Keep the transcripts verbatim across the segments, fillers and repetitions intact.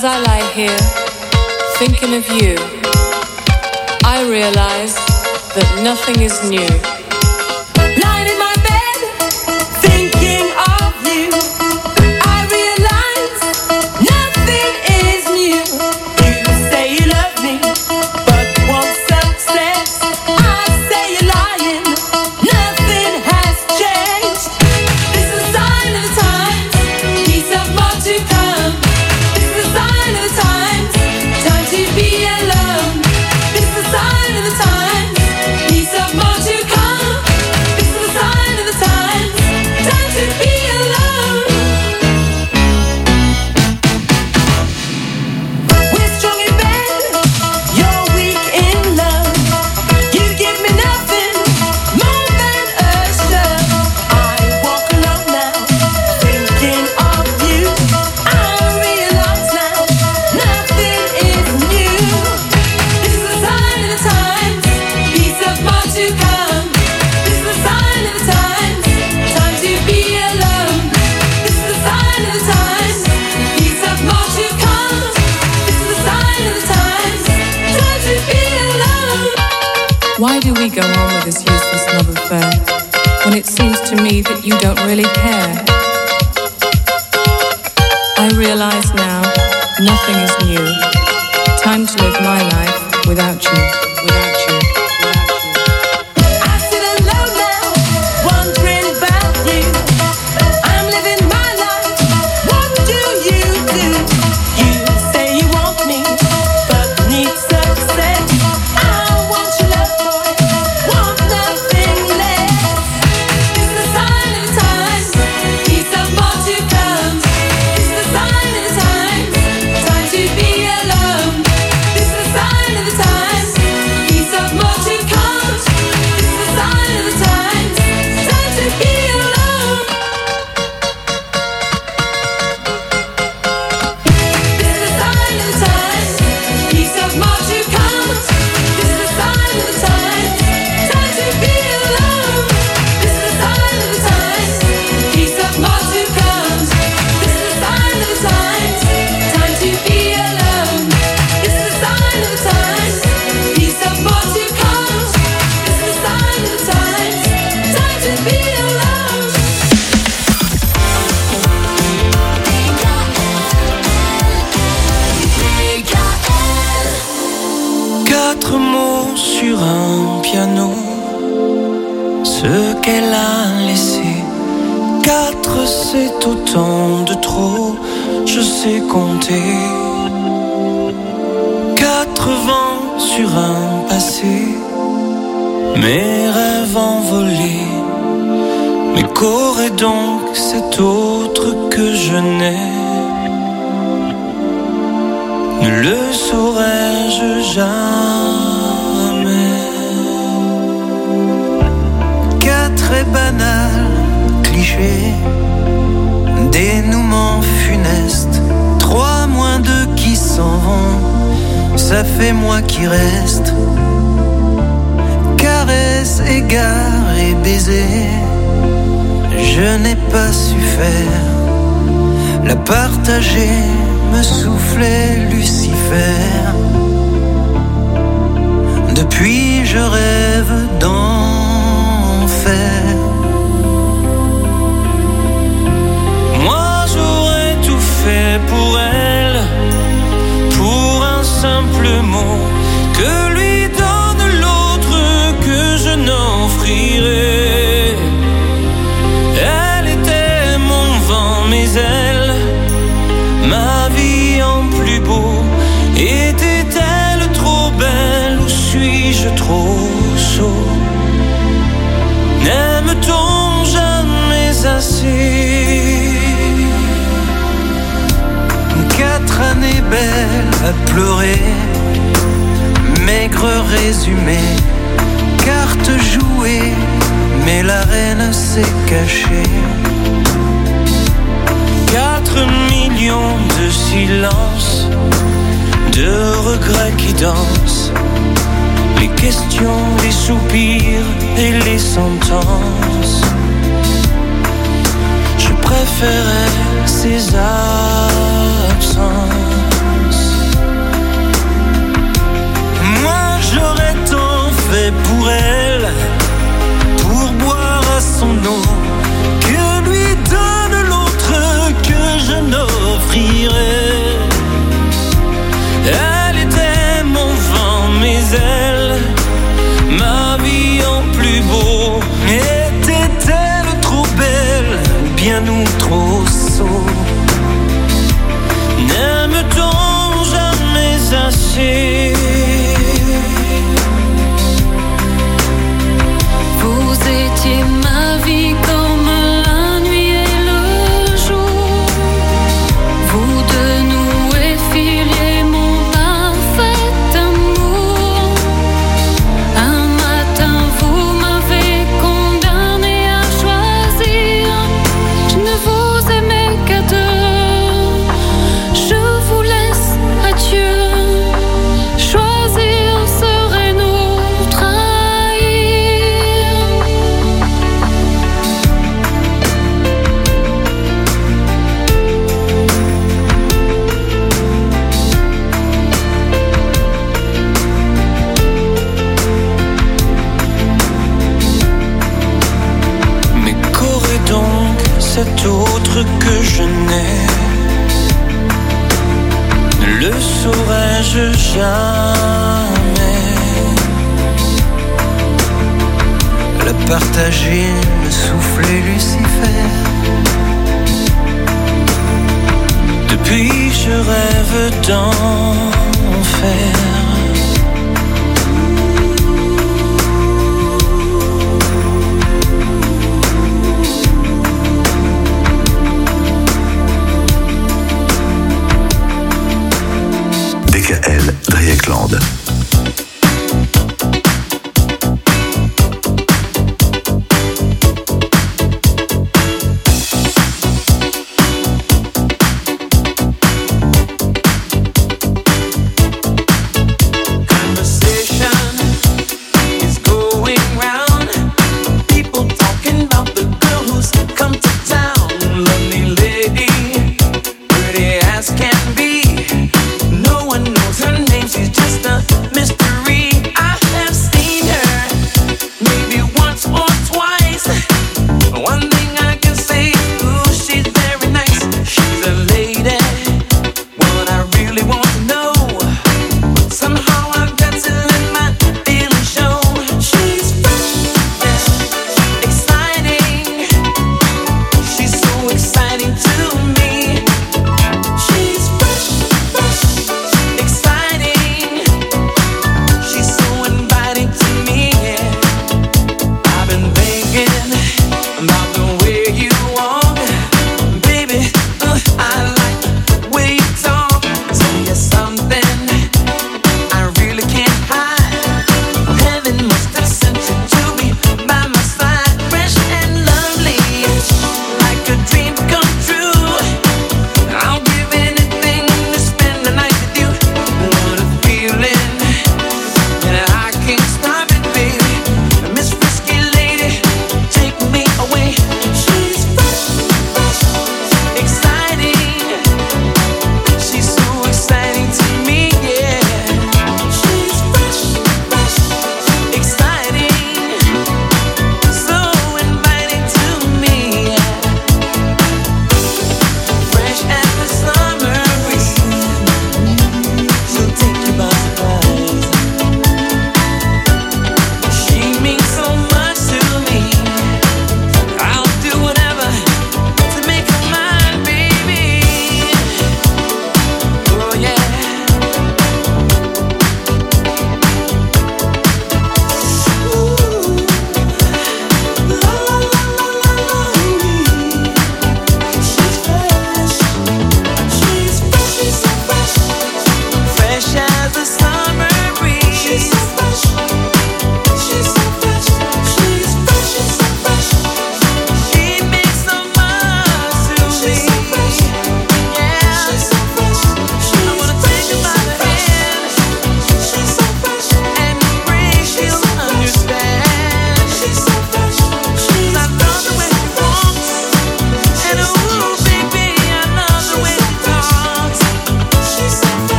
As I lie here, thinking of you, I realize that nothing is new. Lying in my bed, thinking of you, I realize nothing is new. You say you love me, but want success. I say you're lying, nothing has changed. This is a sign of the times, peace of more to come. This is a sign of the times, time to be alone. This is a sign of the times, peace of more to come. This is a sign of the times, time to be alone. We're strong in bed, you're weak in love. You give me nothing more than a shove. I walk alone now, thinking of you. I realize now, nothing is new. This is a sign of the times, peace of more to come. This is a sign of the times, time to be alone. This is a sign of the times, peace of more to come. This is a sign of the times, time to be alone. Why do we go on with this useless love affair when it seems to me that you don't really care? I realize now, nothing is new. Time to live my life without you, without you, without you. I sit alone now, wondering about you. I'm living my life, what do you do? You say you want me, but need success. I want your love, boy, want nothing less. This is a sign of the times, peace of more to come. This is a sign of the times, time to be alone. This is a sign of the times, peace of more to come. This is a sign of the times, time to be alone. This is a sign of the times, peace of more to come. This is a sign of the times, time to be alone. This is a sign of the times, peace of more to come. This is a sign of the times, time to be alone. This is a sign of the times, peace of more to come. This is a sign of the times, time to be alone. Quatre mots sur un piano, ce qu'elle a laissé. Quatre, c'est autant de trop, je sais compter. Quatre vents sur un passé, mes rêves envolés. Mais qu'aurait donc cet autre que je n'ai? Ne le saurais-je jamais. Quatre est banal, cliché, dénouement funeste. Trois moins deux qui s'en vont, ça fait moi qui reste. Caresse, égard et baiser, je n'ai pas su faire. La partager me soufflait Lucifer. Depuis je rêve d'enfer. Moi j'aurais tout fait pour elle, pour un simple mot que lui donne l'autre que je n'offrirai. Elle était mon vent, mes ailes, ma vie en plus beau. Était-elle trop belle ou suis-je trop sot? N'aime-t-on jamais assez? Quatre années belles à pleurer, maigre résumé, carte jouée, mais la reine s'est cachée. Quatre millions de silences, de regrets qui dansent, les questions, les soupirs et les sentences. Je préférais ces absences. partager le souffle et Lucifer. Depuis je rêve d'enfer. D K L Dreyeckland.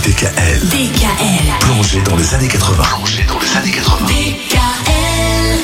D K L. D K L. Plongé dans les années quatre-vingts. Plongé dans les années quatre-vingts. D K L.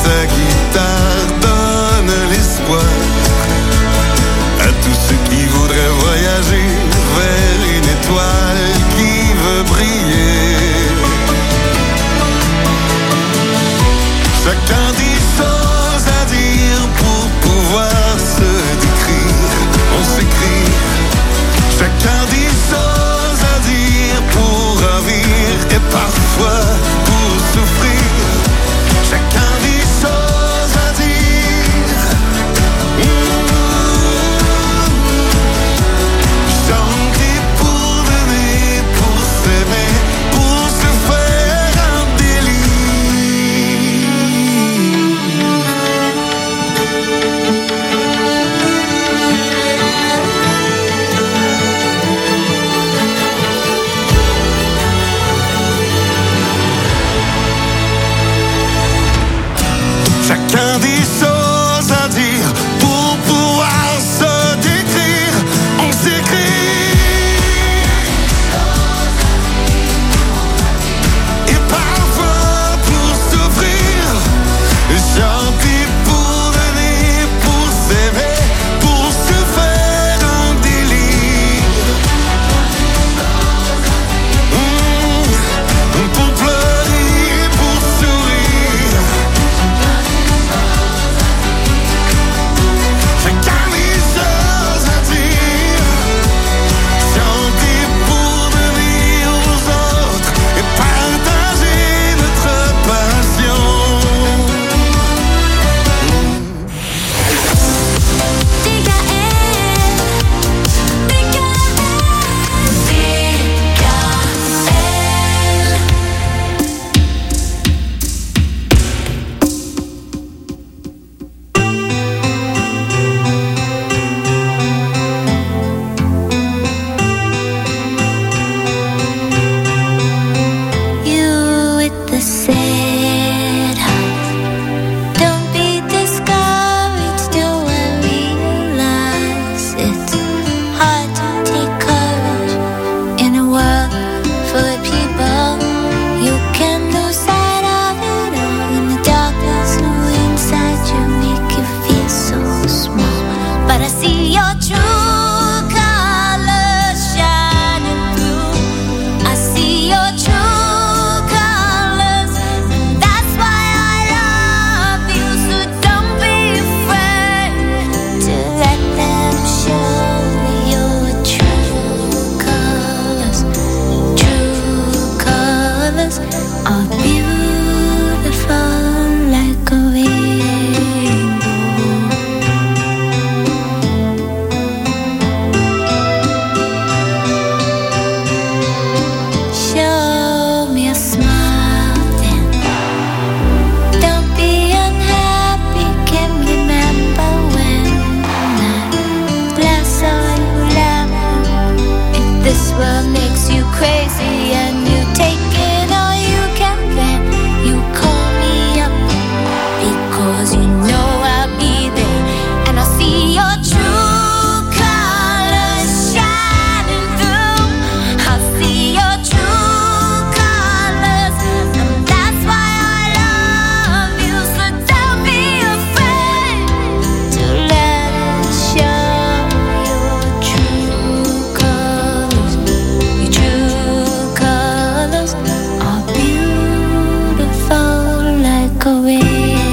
À tous ceux qui voudraient your true colors shining through. I see your true colors, and that's why I love you. So don't be afraid to let them show your true colors. True colors are beautiful like a rainbow. Show me a smile then. Don't be unhappy. Can remember when I last saw you laughing. If this world makes you crazy and you take it all you can, then you call me up, because you know I'll be there, and I'll see your true colors shining through. I'll see your true colors, and that's why I love you. So don't be afraid to let it show your true colors. Your true colors are beautiful like a rainbow.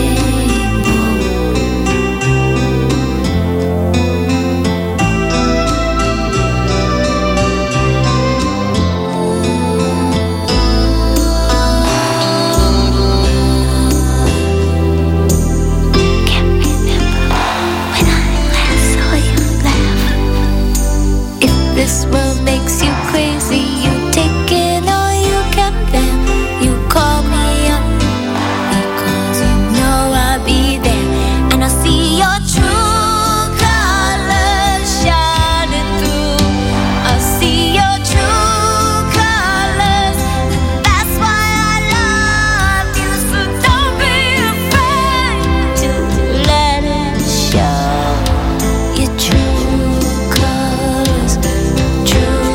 Can't remember when I last saw you laugh. If this world makes you crazy, you take it all you can, then you call me up, because you know I'll be there, and I'll see your true colors shining through. I'll see your true colors, and that's why I love you. So don't be afraid to let it show your true colors. True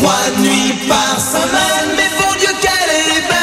trois nuits par semaine, mais bon Dieu qu'elle est belle.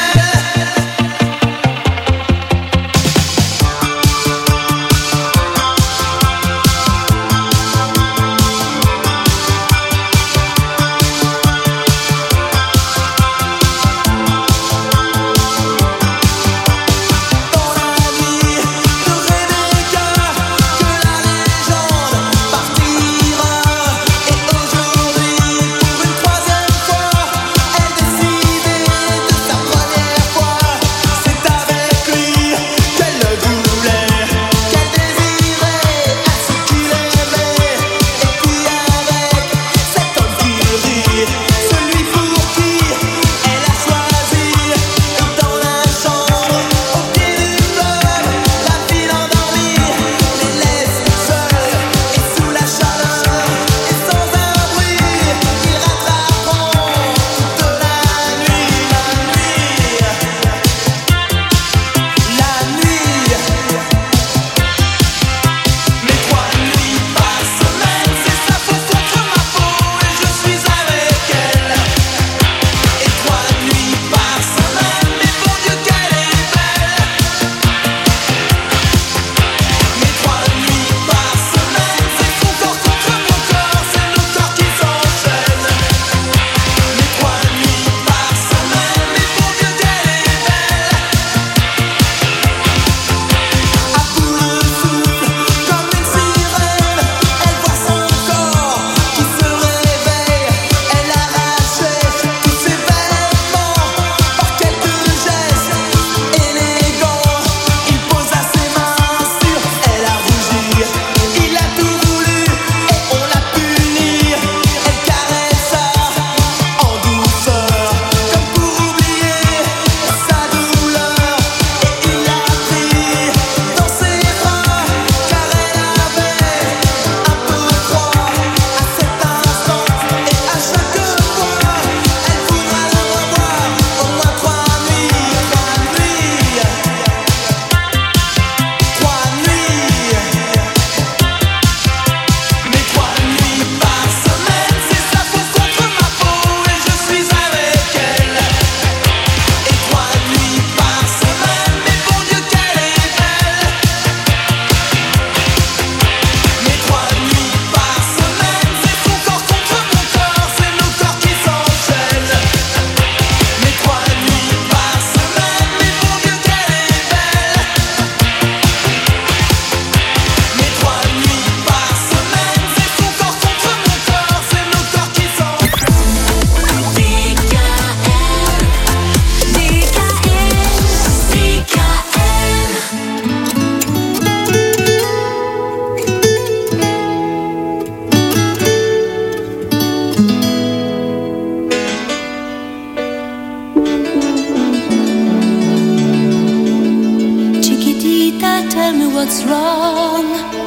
what's wrong.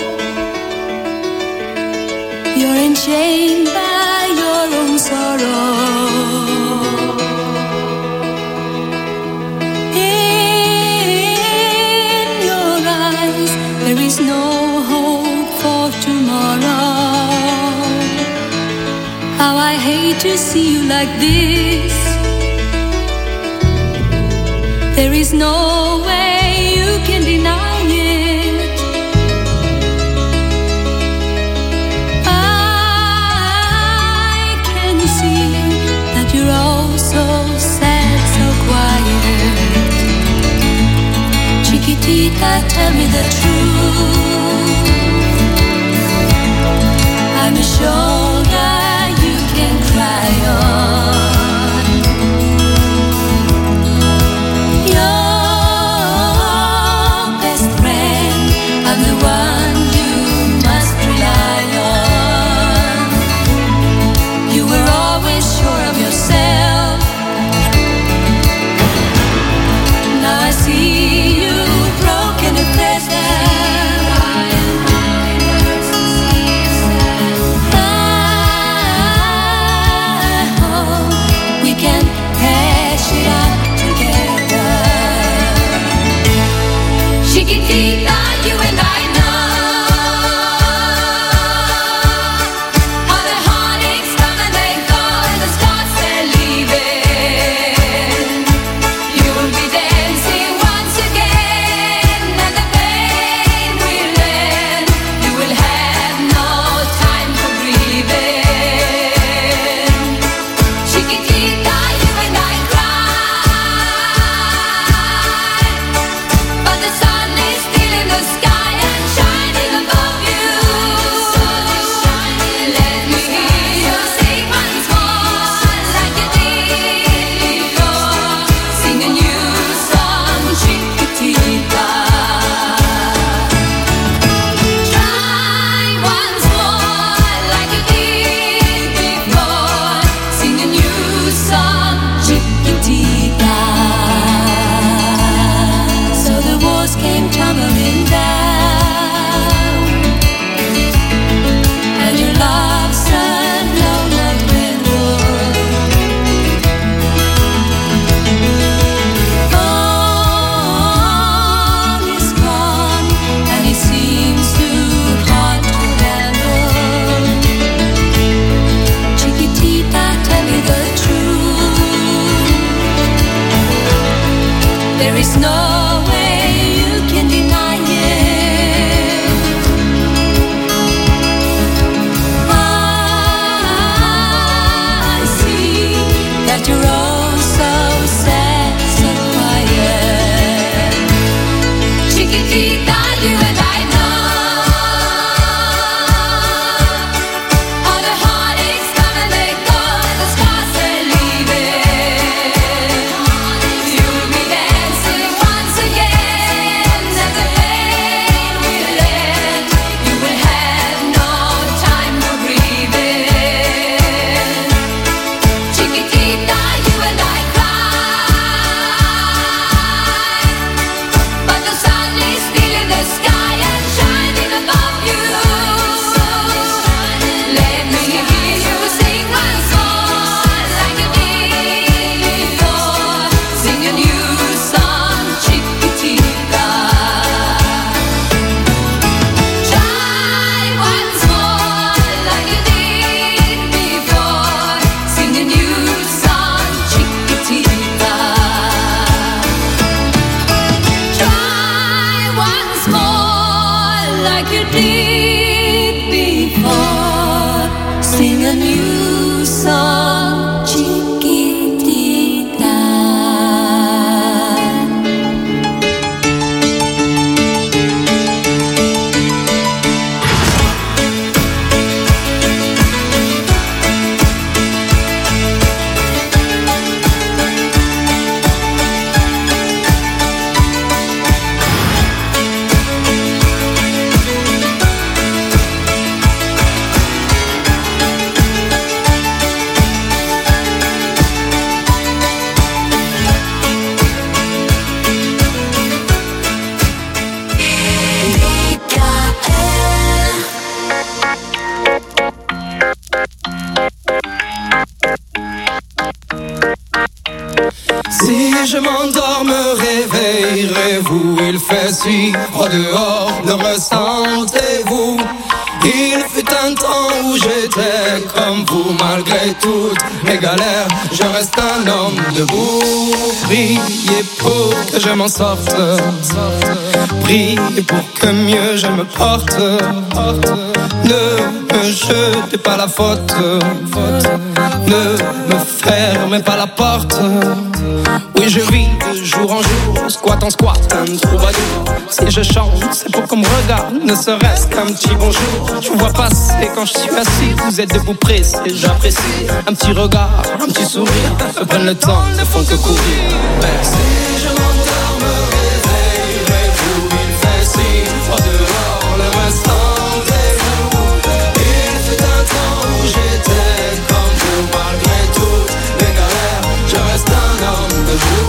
You're enchained by your own sorrow. In your eyes, there is no hope for tomorrow. How I hate to see you like this. There is no way you can deny it. I can see that you're all so sad, so quiet. Chiquitita, tell me the truth. I'm a shoulder you can cry on. I'm the one you must rely on. You were always sure of yourself. Now I see you broken and pleasant. There is no way you can deny it. I see that you're all so sad, so quiet. Chiquitita, you and I know all the heartaches come and they go, and the scars they leave it. You'll be dancing once again, and the pain will end. You will have no time for grieving. Chiquitita, you and I cry, but the sun is still in the sky and shining above you. Let me hear you sing once more like you did before. Sing a new song, Chiquitita. Try once more like you did before. Sing a new song, Chiquitita. Try once more like you did before. Sing a new song, Chiquitita. Si je m'endors, me réveillerez-vous? Il fait si froid dehors, le ressentez-vous? Il fut un temps où j'étais comme vous, malgré toutes mes galères, je reste un homme debout. Priez pour que je m'en sorte, priez pour que mieux je me porte. Ne me jetez pas la faute, ne me fermez pas la porte. Oui, je vis de jour en jour, squat en squat, un troubadour. Si je chante, c'est pour qu'on me regarde, ne serait-ce qu'un petit bonjour. Je vous vois passer quand je suis assis, vous êtes debout pressé, j'apprécie. Un petit regard, un petit sourire, me prennent le temps, ne font que courir. Merci. Si je m'endors, me réveillerez-vous? Il fait si froid dehors, le ressentez-vous? Il fut un temps où j'étais comme vous, malgré toutes mes galères, je reste un homme debout.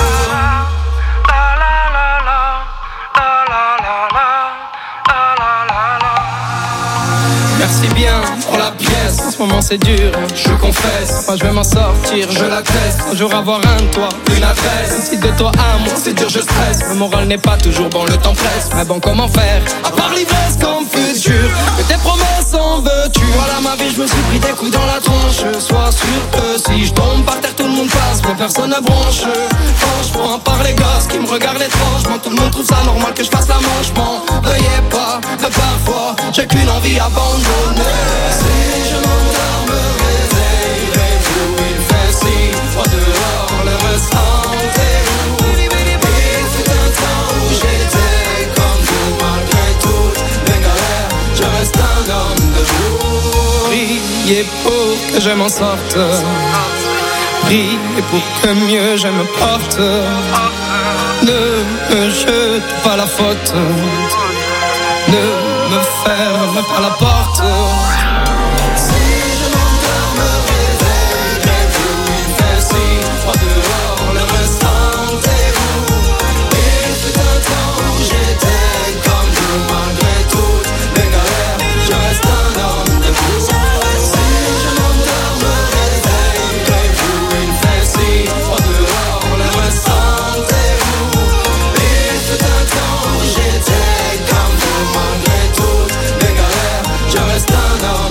Merci bien pour la pièce, en ce moment c'est dur, je confesse. Moi je vais m'en sortir, je l'atteste. Un jour avoir un toit, une adresse. Si de toi à moi c'est dur, je stresse. Le moral n'est pas toujours bon, le temps presse. Mais bon, comment faire, à part l'ivresse comme futur? Que tes promesses en veux-tu? Voilà ma vie, je me suis pris des coups dans la tronche. Sois sûr que si je tombe par terre, tout le monde passe, mais personne ne bronche. Franchement, à part les gosses qui me regardent étrangement, tout le monde trouve ça normal que je fasse la manche. M'en veuillez pas, mais parfois j'ai qu'une envie abandonnée. Si je m'endors, me réveillerez-vous? Il fait si froid dehors, le ressentez-vous? Il fut un temps où j'étais comme vous, malgré toutes mes galères, je reste un homme debout. Priez pour que je m'en sorte, priez pour que mieux je me porte. Ne me jete pas la faute, ne me ferme pas la porte. Si je m'endors, me réveillerez-vous? Il fait si froid dehors, le ressentez-vous? Il fut un temps où j'étais comme vous, malgré toutes mes galères, je reste un homme debout. Si je m'endors, me réveillerez-vous? Il fait si froid dehors, le ressentez-vous? Il fut un temps où j'étais comme vous, malgré toutes mes galères, je reste un homme.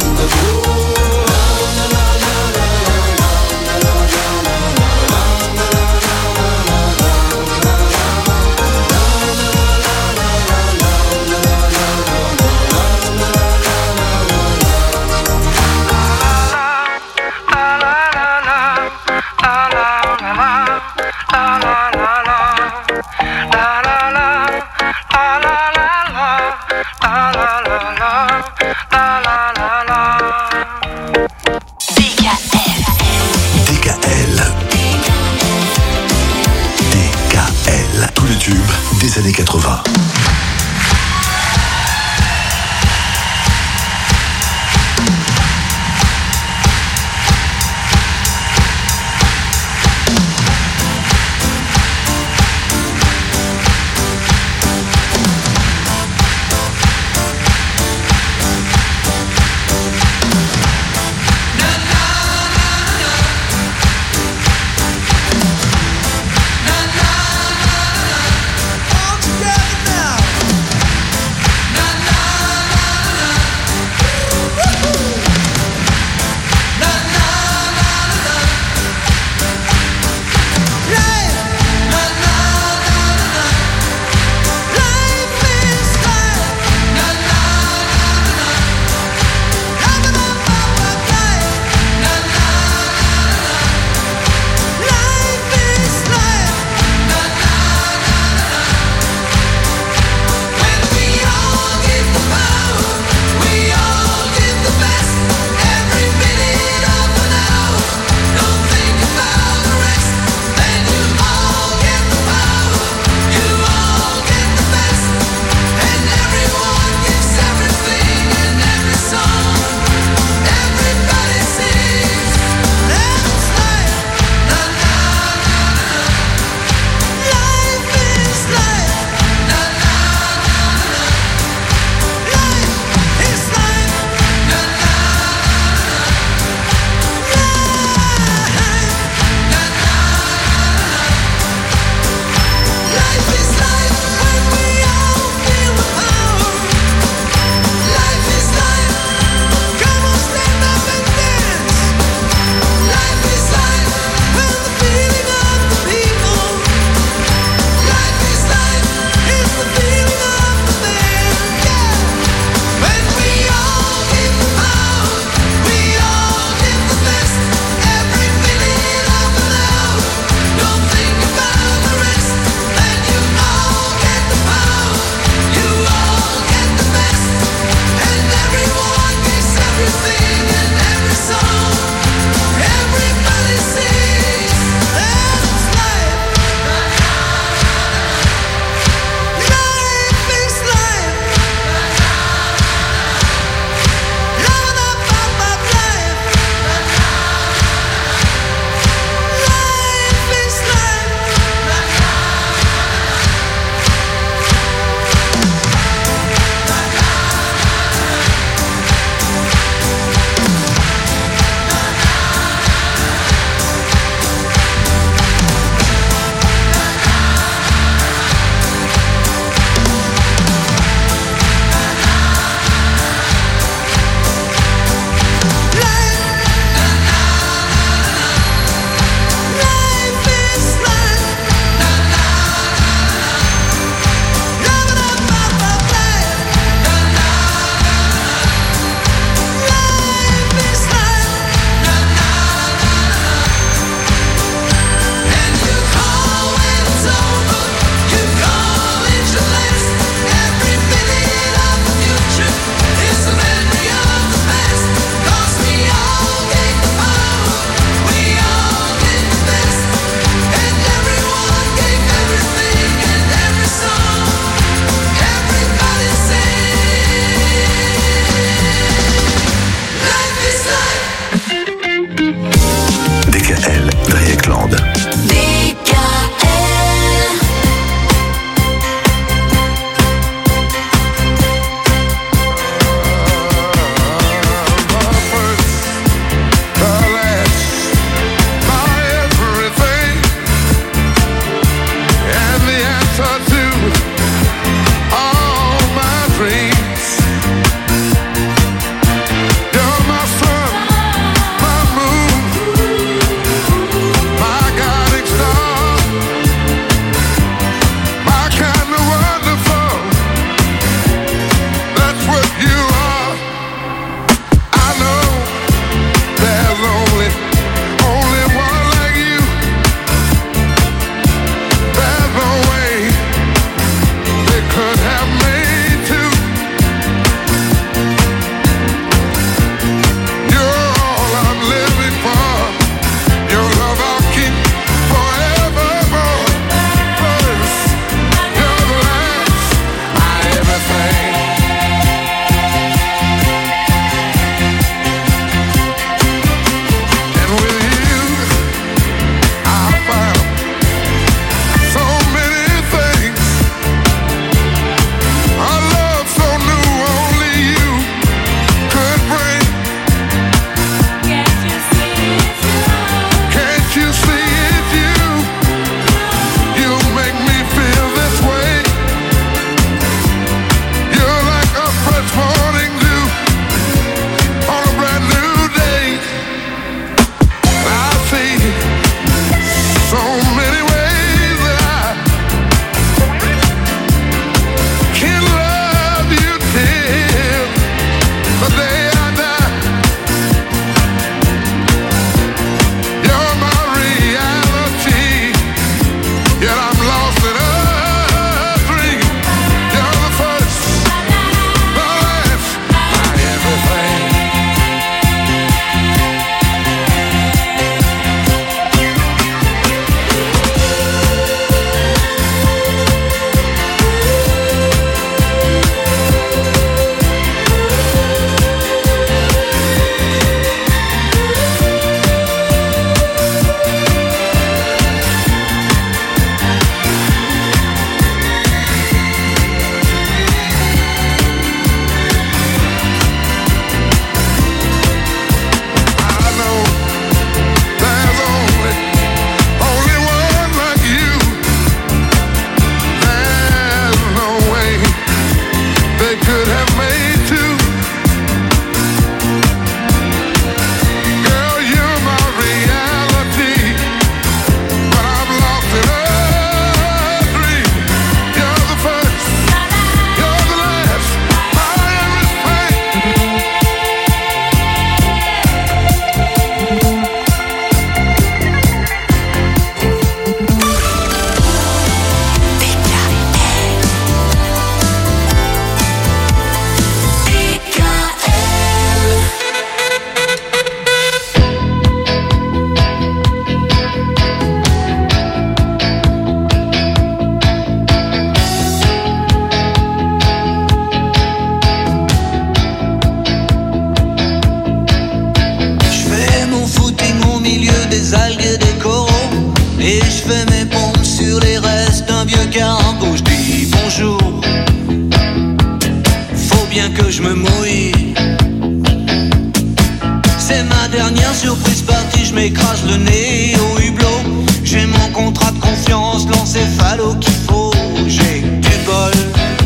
je m'écrase le nez au hublot. J'ai mon contrat de confiance, l'encéphalo qu'il faut. J'ai du bol,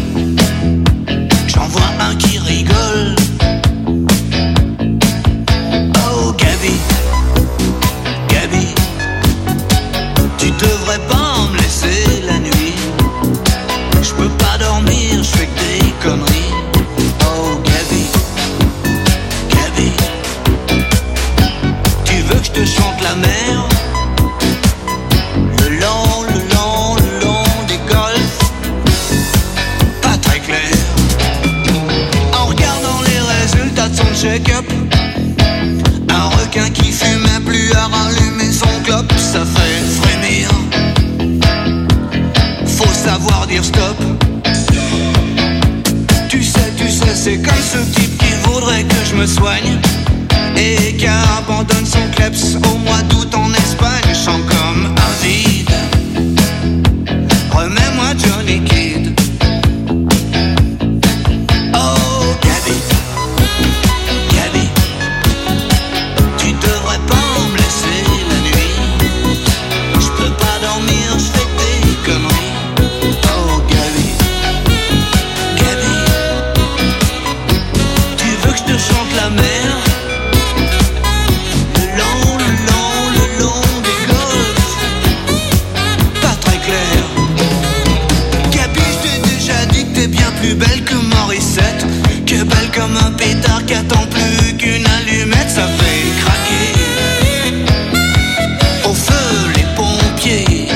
j'en vois un qui rigole. Oh Gabi, Gabi, tu devrais pas me laisser la nuit. Je peux pas dormir, je fais que des conneries. Oh Gabi, Gabi, tu veux que je te chante la mer? Le long, le long, le long des golfs, pas très clair. En regardant les résultats de son check-up, un requin qui fumait plus à rallumer son clope, ça fait frémir. Faut savoir dire stop. Tu sais, tu sais, c'est comme ce type qui voudrait que je me soigne et qui abandonne son kleps au mois d'août en Espagne. Je sens comme un vide. Remets-moi Johnny Kidd. Oh Gabi, Gabi, tu devrais pas me laisser la nuit. Je peux pas dormir, je fais des conneries. Oh Gabi, Gabi, tu veux que je te chante la mer? Le long, le long, le long des golfs, pas très clair. Gabi, je t'ai déjà dit que t'es bien plus belle que Morissette, que belle comme un pétard qui attend plus qu'une allumette. Ça fait craquer au feu les pompiers.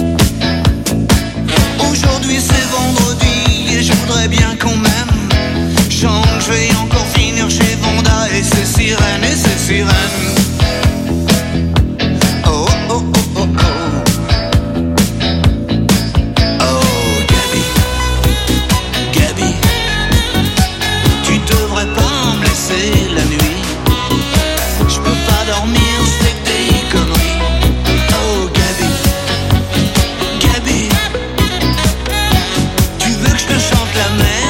Aujourd'hui c'est vendredi et je voudrais bien qu'on m'aime. Je sens que je vais encore finir chez Vanda et ses sirènes, et ses sirènes. Oh oh oh oh oh. Oh Gabi, Gabi, tu devrais pas me laisser la nuit. Je peux pas dormir, je fais que des conneries. Oh Gabi, Gabi, tu veux que je te chante la mer?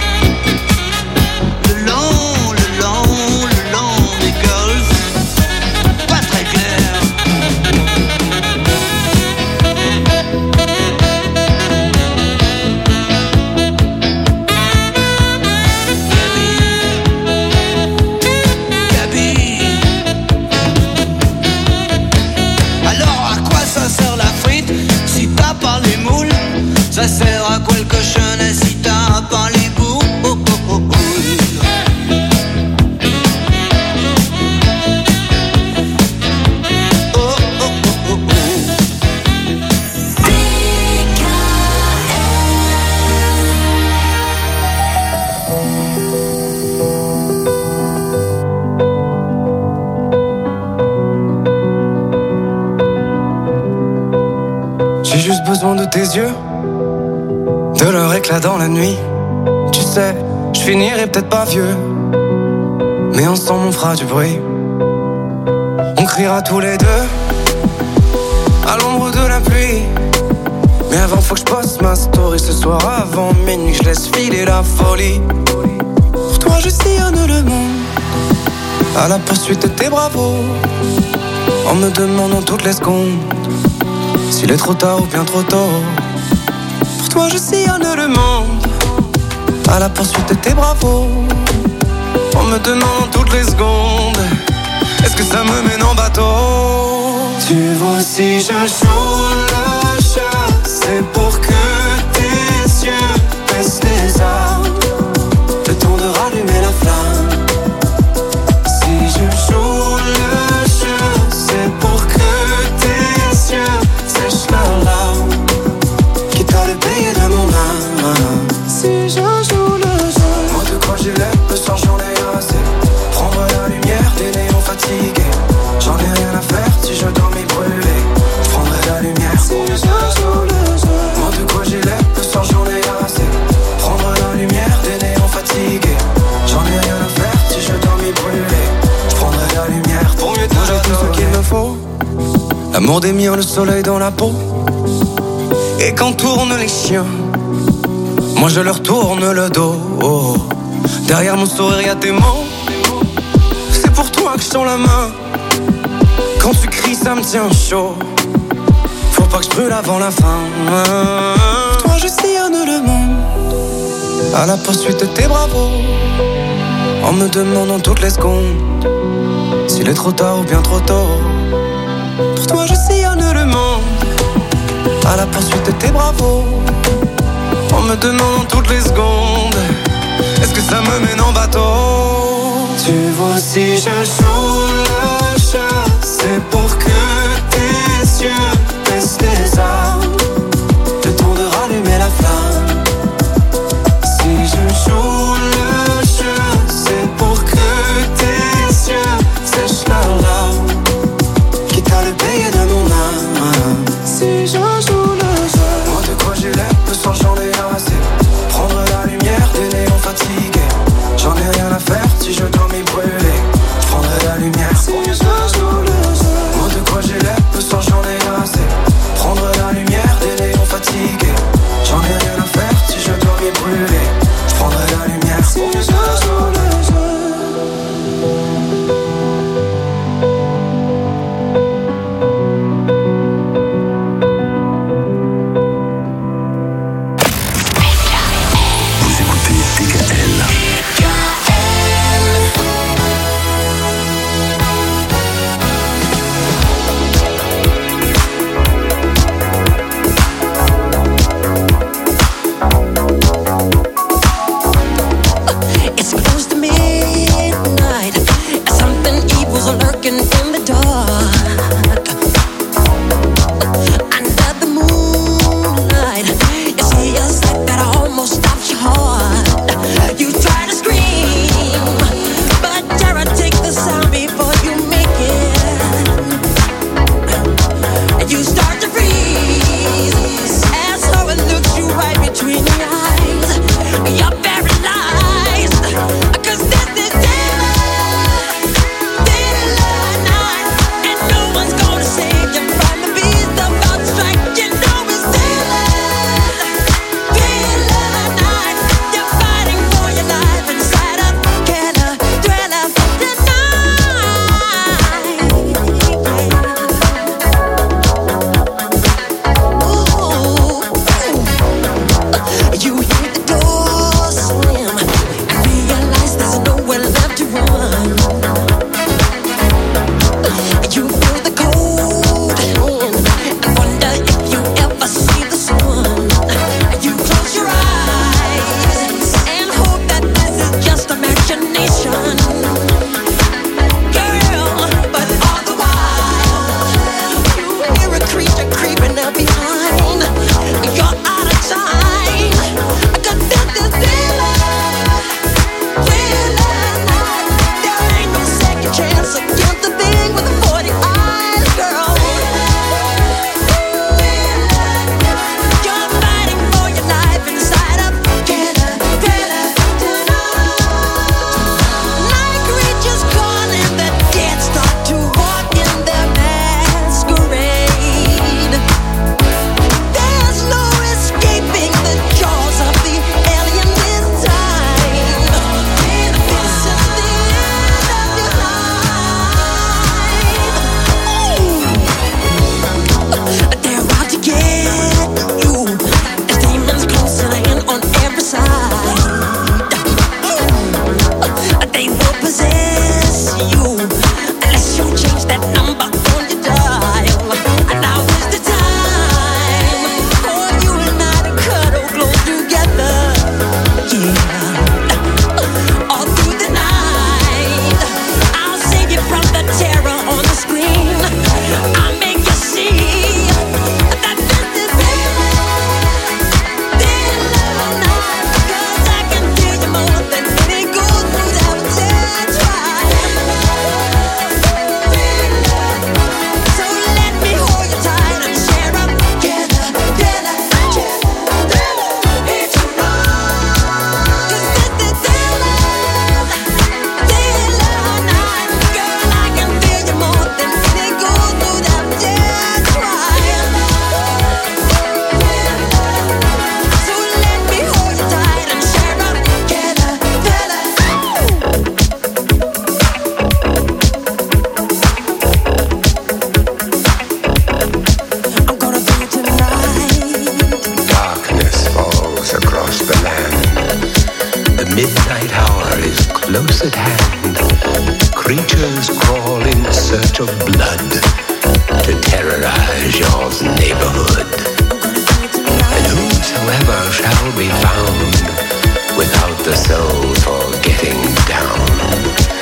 Le long, le long, le long des golfs, pas très clair. Gabi, Gabi, alors à quoi ça sert la frite si t'as pas les moules? Ça sert à quoi le cochonnet si t'as pas les boules? Oh, oh, oh, oh. Oh, oh, oh, oh, oh. J'ai juste besoin de tes yeux, de leur éclat dans la nuit. Tu sais, je finirai peut-être pas vieux, mais ensemble on fera du bruit. On criera tous les deux à l'ombre de la pluie. Mais avant faut que je poste ma story ce soir avant minuit. Je laisse filer la folie. Pour toi je sillonne le monde à la poursuite de tes bravos, en me demandant toutes les secondes s'il est trop tard ou bien trop tôt. Pour toi je sillonne le monde à la poursuite de tes bravos, en me demandant toutes les secondes est-ce que ça me mène en bateau. Tu vois si je joue le jeu, c'est pour que tes yeux baissent les armes, le temps de rallumer la flamme. Si je joue le jeu, c'est pour que tes yeux sèchent leurs larmes, quitte à le payer de mon âme. Si je joue le jeu, moi de quoi j'ai l'air, le soir j'en ai assez. Prendre la lumière des néons fatigués, j'en ai rien à faire si je dois m'y brûler. Je prendrai la lumière si je joue le jeu. Moi de quoi j'ai l'air, le soir j'en ai assez. Prendre la lumière des néons fatigués, j'en ai rien à faire si je dois m'y brûler. Je prendrai la lumière pour mieux t'adorer. Moi j'ai tout ce qu'il me faut, l'amour des miens, le soleil dans la peau. Et quand tournent les chiens, moi je leur tourne le dos. Oh. Derrière mon sourire y'a tes mots, c'est pour toi que je tends la main. Quand tu cries ça me tient chaud. Faut pas que je brûle avant la fin. Pour toi je sillonne le monde à la poursuite de tes bravos, en me demandant toutes les secondes s'il est trop tard ou bien trop tôt. Pour toi je sillonne le monde à la poursuite de tes bravos, en me demandant toutes les secondes est-ce que ça me mène en bateau. Tu vois si je joue le jeu, c'est pour que tes yeux baissent les armes, le temps de rallumer la flamme. Si je joue le jeu, c'est pour que tes yeux sèchent leurs larmes, quitte à le payer de mon âme. Si je joue le jeu, moi de quoi j'ai l'air, le sang j'en ai assez. Prendre la lumière des néons fatigués, j'en ai rien à faire si je dois m'y brûler. Je prendrai la lumière creatures crawl in search of blood to terrorize your neighborhood. And whosoever shall be found without the soul for getting down